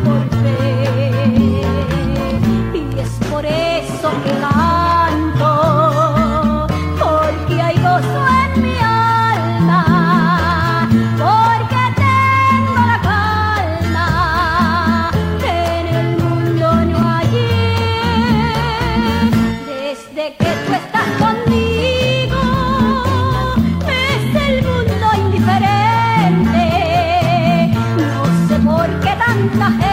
por fe. Y es por eso que canto, porque hay gozo en mi alma, porque tengo la calma que en el mundo no hay. Desde que tú estás conmigo es el mundo indiferente. No sé por qué tanta gente